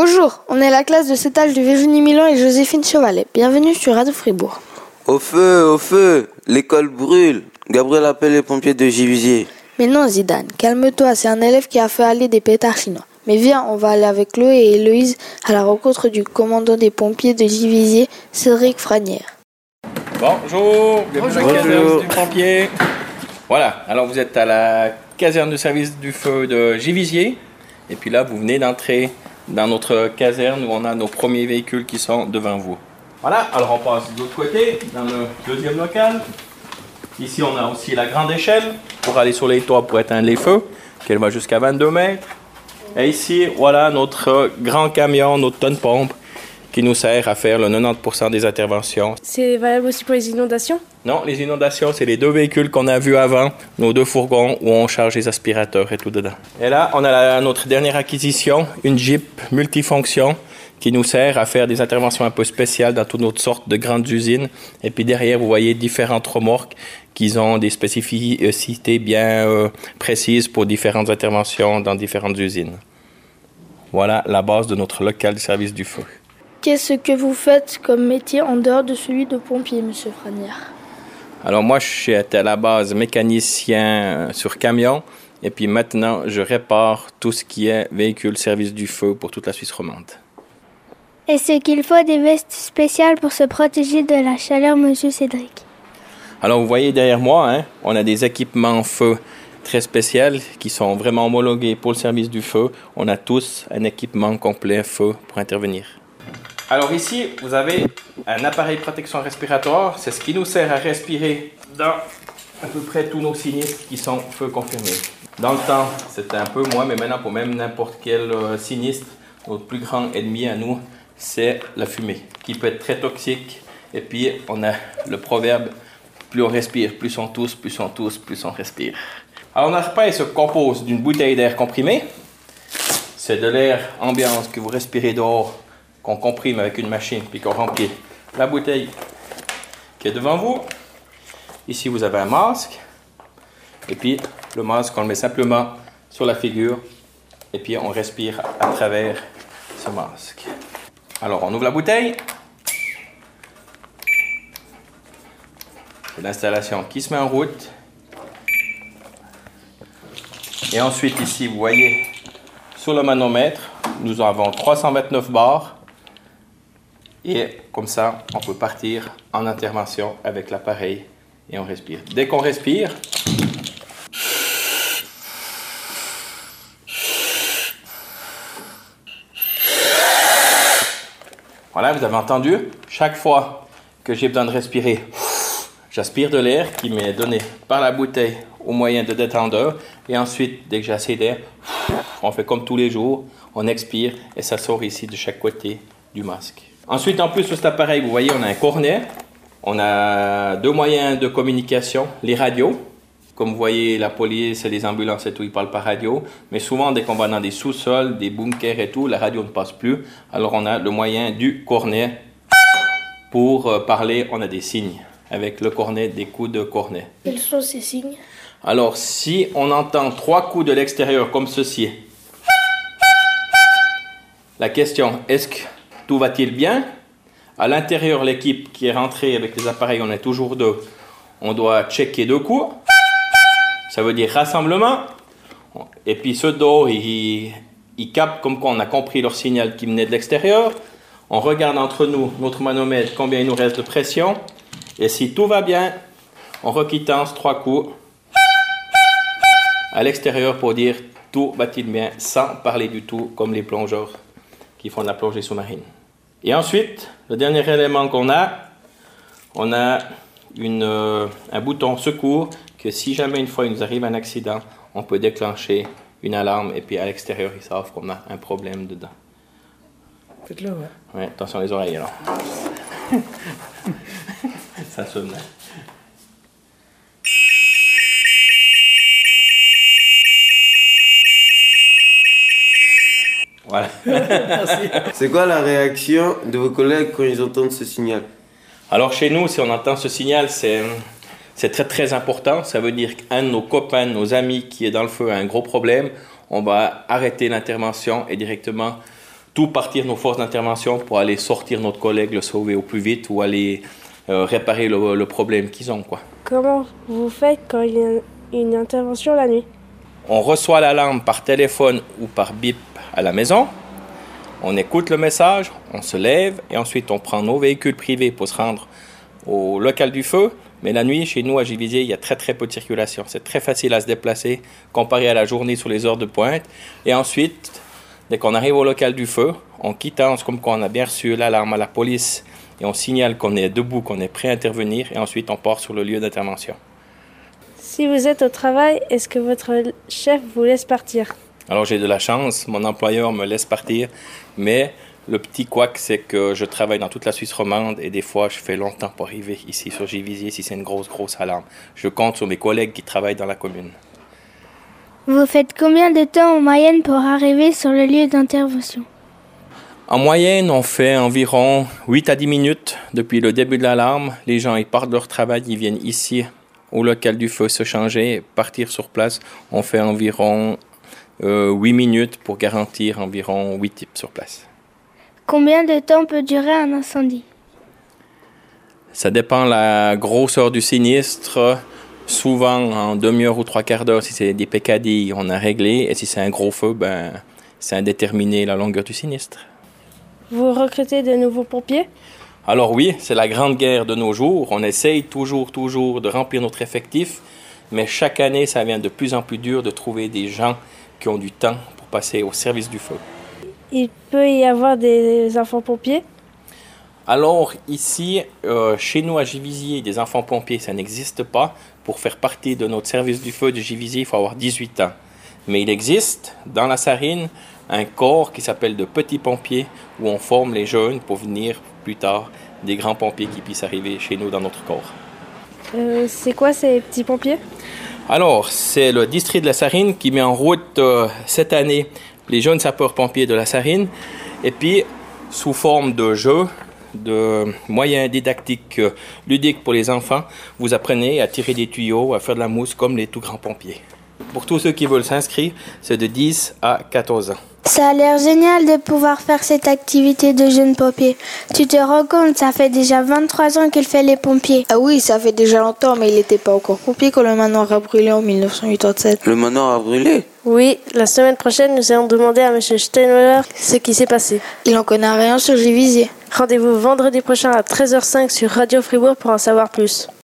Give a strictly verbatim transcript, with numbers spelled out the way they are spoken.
Bonjour, on est la classe de sept âge de Virginie Milan et Joséphine Chevalet. Bienvenue sur Radio Fribourg. Au feu, au feu, l'école brûle. Gabriel appelle les pompiers de Givisiez. Mais non Zidane, calme-toi, c'est un élève qui a fait aller des pétards chinois. Mais viens, on va aller avec Chloé et Héloïse à la rencontre du commandant des pompiers de Givisiez, Cédric Franière. Bonjour, bienvenue à la Bonjour. caserne du pompier. Voilà, alors vous êtes à la caserne de service du feu de Givisiez. Et puis là, vous venez d'entrer dans notre caserne où on a nos premiers véhicules qui sont devant vous. Voilà, alors on passe de l'autre côté, dans le deuxième local. Ici, on a aussi la grande échelle pour aller sur les toits pour éteindre les feux, qu'elle va jusqu'à vingt-deux mètres. Et ici, voilà notre grand camion, notre tonne-pompe, qui nous sert à faire le quatre-vingt-dix pour cent des interventions. C'est valable aussi pour les inondations? Non, les inondations, c'est les deux véhicules qu'on a vus avant, nos deux fourgons où on charge les aspirateurs et tout dedans. Et là, on a la, notre dernière acquisition, une Jeep multifonction qui nous sert à faire des interventions un peu spéciales dans toutes nos sortes de grandes usines. Et puis derrière, vous voyez différentes remorques qui ont des spécificités bien euh, précises pour différentes interventions dans différentes usines. Voilà la base de notre local de service du feu. Qu'est-ce que vous faites comme métier en dehors de celui de pompier, monsieur Franière? Alors moi, je suis à la base mécanicien sur camion. Et puis maintenant, je répare tout ce qui est véhicule service du feu pour toute la Suisse romande. Est-ce qu'il faut des vestes spéciales pour se protéger de la chaleur, monsieur Cédric? Alors vous voyez derrière moi, hein, on a des équipements feu très spéciaux qui sont vraiment homologués pour le service du feu. On a tous un équipement complet feu pour intervenir. Alors ici, vous avez un appareil de protection respiratoire. C'est ce qui nous sert à respirer dans à peu près tous nos sinistres qui sont feu confirmés. Dans le temps, c'était un peu moins, mais maintenant pour même n'importe quel euh, sinistre, notre plus grand ennemi à nous, c'est la fumée, qui peut être très toxique. Et puis, on a le proverbe, plus on respire, plus on tousse, plus on tousse, plus on respire. Alors, notre appareil se compose d'une bouteille d'air comprimé. C'est de l'air ambiance que vous respirez dehors, qu'on comprime avec une machine, puis qu'on remplit la bouteille qui est devant vous. Ici, vous avez un masque. Et puis, le masque, on le met simplement sur la figure. Et puis, on respire à travers ce masque. Alors, on ouvre la bouteille. C'est l'installation qui se met en route. Et ensuite, ici, vous voyez, sur le manomètre, nous avons trois cent vingt-neuf bars. Et comme ça, on peut partir en intervention avec l'appareil et on respire. Dès qu'on respire, voilà, vous avez entendu, chaque fois que j'ai besoin de respirer, j'aspire de l'air qui m'est donné par la bouteille au moyen de détendeur. Et ensuite, dès que j'ai assez d'air, on fait comme tous les jours, on expire et ça sort ici de chaque côté du masque. Ensuite, en plus de cet appareil, vous voyez, on a un cornet. On a deux moyens de communication, les radios. Comme vous voyez, la police et les ambulances et tout, ils parlent par radio. Mais souvent, dès qu'on va dans des sous-sols, des bunkers et tout, la radio ne passe plus. Alors, on a le moyen du cornet. Pour parler, on a des signes. Avec le cornet, des coups de cornet. Quels sont ces signes? Alors, si on entend trois coups de l'extérieur comme ceci, la question, est-ce que tout va-t-il bien? À l'intérieur, l'équipe qui est rentrée avec les appareils, on est toujours deux. On doit checker deux coups. Ça veut dire rassemblement. Et puis ceux dehors, ils, ils captent comme quoi on a compris leur signal qui venait de l'extérieur. On regarde entre nous, notre manomètre, combien il nous reste de pression. Et si tout va bien, on requittance trois coups à l'extérieur pour dire tout va-t-il bien, sans parler du tout, comme les plongeurs qui font de la plongée sous-marine. Et ensuite, le dernier élément qu'on a, on a une, euh, un bouton secours que si jamais une fois il nous arrive un accident, on peut déclencher une alarme et puis à l'extérieur, ils savent qu'on a un problème dedans. Faites-le, ouais. Ouais, attention les oreilles alors. Ça sonne là. Voilà. Merci. C'est quoi la réaction de vos collègues quand ils entendent ce signal? Alors chez nous, si on entend ce signal, c'est, c'est très très important. Ça veut dire qu'un de nos copains, de nos amis qui est dans le feu a un gros problème. On va arrêter l'intervention et directement tout partir nos forces d'intervention pour aller sortir notre collègue, le sauver au plus vite ou aller euh, réparer le, le problème qu'ils ont, quoi. Comment vous faites quand il y a une intervention la nuit? On reçoit l'alarme par téléphone ou par bip à la maison. On écoute le message, on se lève et ensuite on prend nos véhicules privés pour se rendre au local du feu. Mais la nuit, chez nous à Givisiez, il y a très très peu de circulation. C'est très facile à se déplacer comparé à la journée sur les heures de pointe. Et ensuite, dès qu'on arrive au local du feu, on quittance comme qu'on a bien reçu l'alarme à la police et on signale qu'on est debout, qu'on est prêt à intervenir et ensuite on part sur le lieu d'intervention. Si vous êtes au travail, est-ce que votre chef vous laisse partir? Alors j'ai de la chance, mon employeur me laisse partir, mais le petit couac, c'est que je travaille dans toute la Suisse romande et des fois je fais longtemps pour arriver ici sur Givisiez si c'est une grosse grosse alarme. Je compte sur mes collègues qui travaillent dans la commune. Vous faites combien de temps en moyenne pour arriver sur le lieu d'intervention? En moyenne, on fait environ huit à dix minutes depuis le début de l'alarme. Les gens ils partent de leur travail, ils viennent ici au local du feu se changer, partir sur place. On fait environ euh, huit minutes pour garantir environ huit types sur place. Combien de temps peut durer un incendie? Ça dépend de la grosseur du sinistre. Souvent, en demi-heure ou trois quarts d'heure, si c'est des pécadilles, on a réglé. Et si c'est un gros feu, ben, c'est indéterminé la longueur du sinistre. Vous recrutez de nouveaux pompiers? Alors oui, c'est la grande guerre de nos jours. On essaye toujours, toujours de remplir notre effectif. Mais chaque année, ça devient de plus en plus dur de trouver des gens qui ont du temps pour passer au service du feu. Il peut y avoir des enfants-pompiers? Alors ici, euh, chez nous à Givisiez, des enfants-pompiers, ça n'existe pas. Pour faire partie de notre service du feu de Givisiez, il faut avoir dix-huit ans. Mais il existe dans la Sarine un corps qui s'appelle de petits pompiers où on forme les jeunes pour venir plus tard des grands pompiers qui puissent arriver chez nous dans notre corps. Euh, c'est quoi ces petits pompiers? Alors, c'est le district de la Sarine qui met en route euh, cette année les jeunes sapeurs-pompiers de la Sarine. Et puis, sous forme de jeux, de moyens didactiques euh, ludiques pour les enfants, vous apprenez à tirer des tuyaux, à faire de la mousse comme les tout grands pompiers. Pour tous ceux qui veulent s'inscrire, c'est de dix à quatorze ans. Ça a l'air génial de pouvoir faire cette activité de jeune pompier. Tu te rends compte, ça fait déjà vingt-trois ans qu'il fait les pompiers. Ah oui, ça fait déjà longtemps, mais il n'était pas encore pompier quand le manoir a brûlé en mille neuf cent quatre-vingt-sept. Le manoir a brûlé? Oui, la semaine prochaine, nous allons demander à M. Steinmüller ce qui s'est passé. Il en connaît rien sur Givisiez. Rendez-vous vendredi prochain à treize heures cinq sur Radio Fribourg pour en savoir plus.